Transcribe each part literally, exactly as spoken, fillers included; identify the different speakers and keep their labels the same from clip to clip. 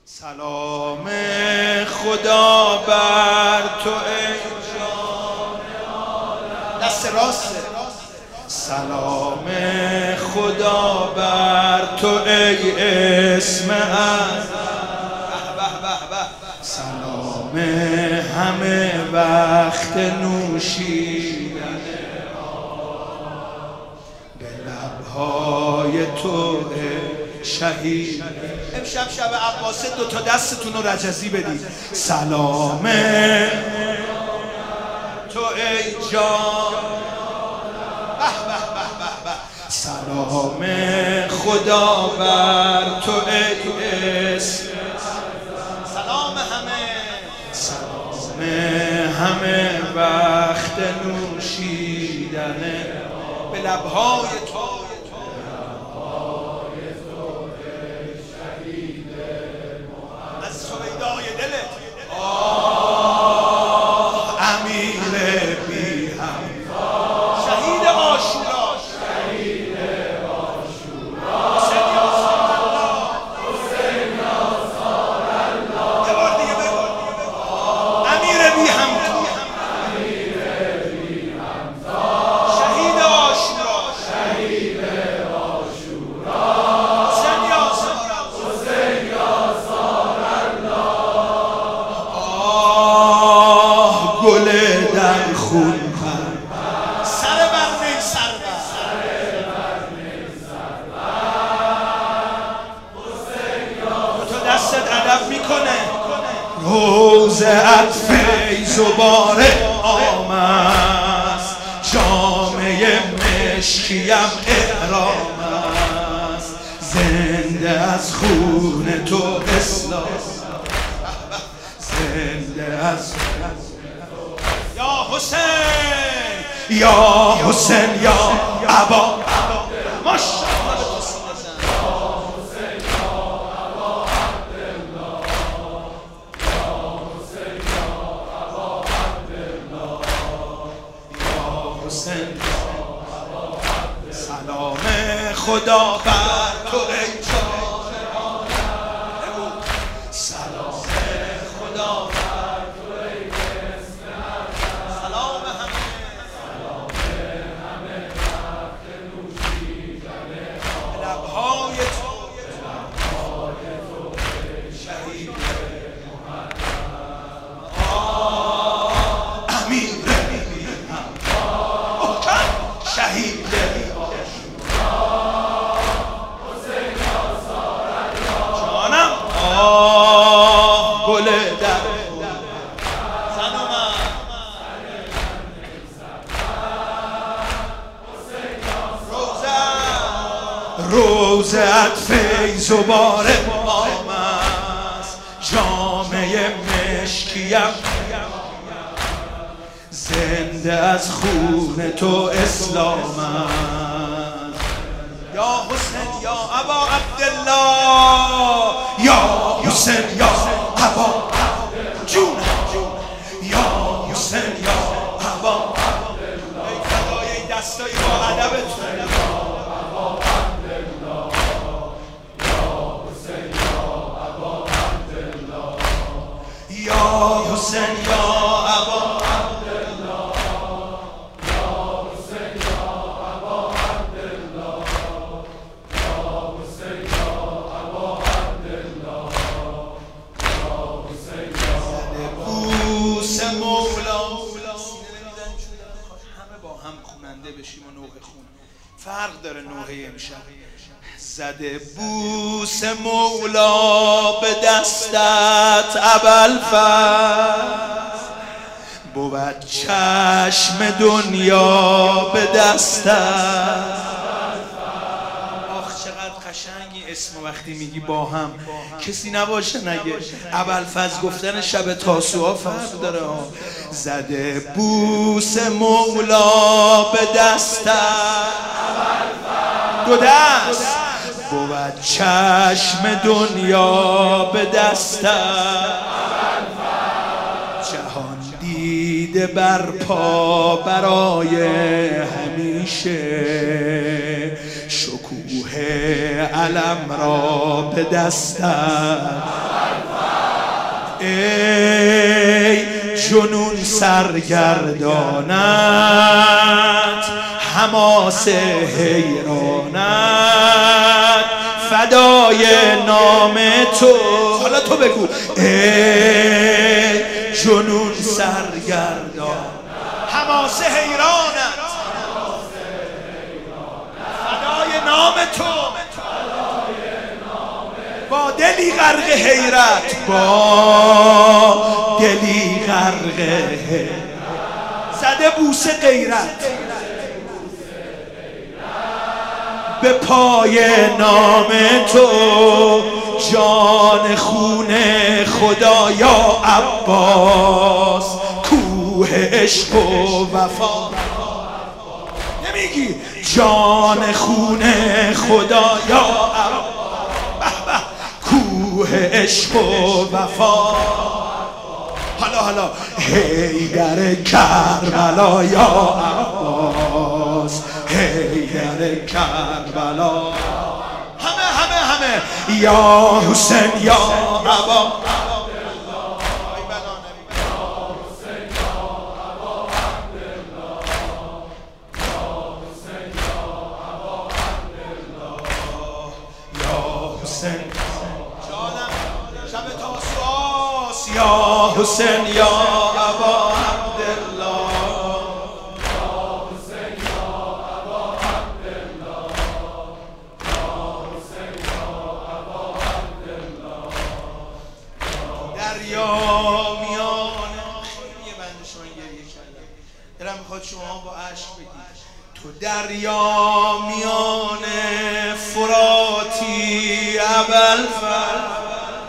Speaker 1: سلام خدا بر تو ای جان عالم. دست راست. سلام خدا بر تو ای اسم اعظم. سلام همه وقت نوشیدن به لبهای تو شهید. امشب شب عباسه دو تا دستتون رو رجزی بدید. سلام تو ای جان. به به به به به. سلام خدا بر تو ای اسم. سلام همه. سلام همه وقت نوشیدن به لبهای تو. آه امیر بی هم شهید عاشورا. شهید عاشورا حسین یا سار الله. حسین یا سار الله. یه بار دیگه بگو. امیر بی هم امیر بی همتا شهید عاشورا. شهید عاشورا حسین یا سار الله. حسین یا سار الله. گل در خون پر سر بر نی سر بر سر بر نی سر بر حسین یا تو دستت ادب میکنه. روزت فیض و باره آمد، جامعه مشکیم احرام است، زنده از خون تو اسلام، زنده از یا حسین یا حسین یا ابا. ماشاءالله به تو سینه. یا حسین یا ابا عبدالله. یا حسین یا ابا عبدالله. یا حسین یا ابا عبدالله. سلام خدا بر تو ای جان عالم. سلام خدا بر تو ای اسم اعظم. سلام همه. سلام همه وقت نوشیدن لبهای تو. لبهای تو شهید محمد. آه امیر بی هم محکم شهید عاشورا. حسین یا سار الله. جانم آه گل در روزت فیض و باره آمد، جامعه مشکیم زنده از خون تو اسلام است. یا حسین یا ابا عبدالله. یا حسین یا ابا جون. یا حسین یا ابا ای خدای ای دستایی با ادبتون. یا حسین یا ابا عبدالله. یا حسین یا ابا عبدالله. یا حسین یا ابا عبدالله. یا حسین یا بوس مولا. همه با هم خوننده بشیم و نوح خون فرق داره. نوحه امشب زده بوس مولا به دستت ابوالفضل، بود چشم دنیا به دستت. آخ چقدر قشنگی اسم وقتی میگی با هم کسی نباشه نگه. ابوالفضل گفتن شب تاسوعا فرق داره. زده بوس مولا به دستت دو دست، بود چشم دنیا به دستت. جهان دیده برپا برای همیشه، شکوه علم را به دستت. ای جنون سرگردانت حماس حیرانت فدای نام تو. حالا تو بگو ای جنون سرگردان حماس حیرانت فدای نام تو. با دلی غرق حیرت با دلی غرق حیرت زده بوسه غیرت به پای نام تو. جان خون خدا یا عباس کوه عشق و وفا. نمیگی جان خون خدا یا عباس کوه عشق و وفا. حالا حالا حیدر کربلا یا عباس حیدر کربلا. همه همه همه یا حسین یا عبا. یا حسین یا ابا عبدالله یا حسین یا ابا عبدالله یا حسین یا ابا عبدالله. دریا میان یه بند شما گریه کردم دلم میخواد شما با عشق بگید تو دریا میان فراتی ابوالفضل.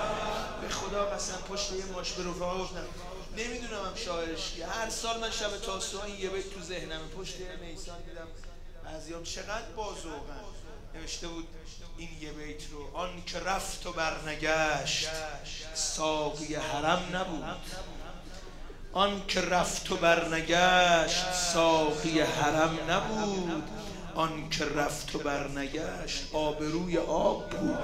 Speaker 1: پشت یه ماش به رفقا گفتم نمیدونم هم شاعرش کیه. هر سال من شب تاسوعا این یه بیت تو ذهنمه. پشت یه نیسان دیدم بعضیام چقدر بازوقن نوشته بود این یه بیت رو. آن که رفت و برنگشت ساقی حرم نبود. آن که رفت و برنگشت ساقی حرم نبود. آن که رفت و برنگشت آبروی آب بود.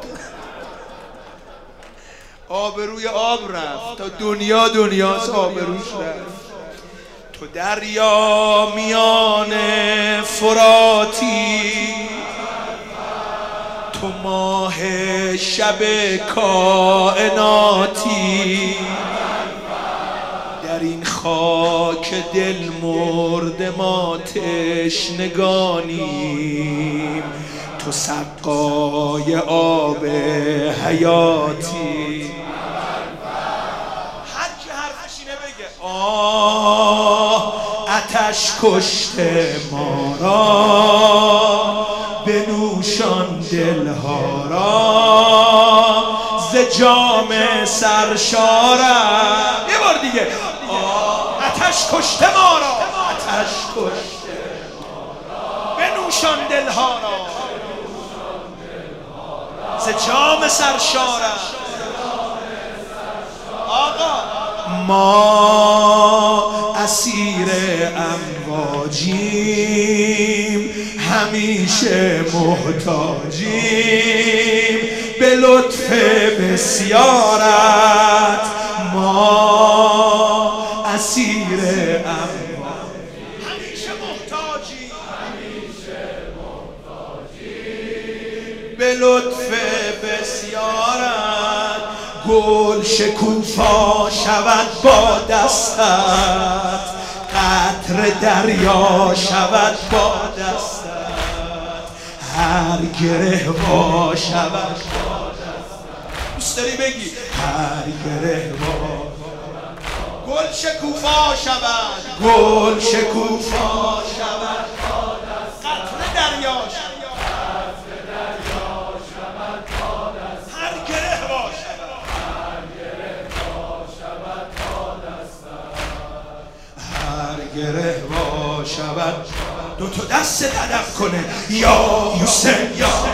Speaker 1: آبروی آب رفت تا دنیا دنیاست آبروش رفت. تو دریا میان فراتی تو ماه شب کائناتی. در این خاک دل مرد ما تشنگانیم تو سقای آب حیاتی. هر کی حرفش اینه بگه آه آتش کشته ما را بنوشان دلها را ز جام سرشارم. یه بار دیگه آه آتش کشته ما را آتش کشته ما را بنوشان دلها را ز جام سرشارم. آقا ما اسیر امواجیم همیشه محتاجیم به لطف بسیارت. ما اسیر امواجیم همیشه محتاجیم به لطف بسیارت. گل شکوفا شود با دستت قطر دریا شود با دستت هر گره وا شود. دوست داری بگی هر گره وا گل شکوفا شود گل شکوفا شود قطر دریا شود هر گره وا شود هر گره وا شود. دو تا دست ادب کنه یا حسین یا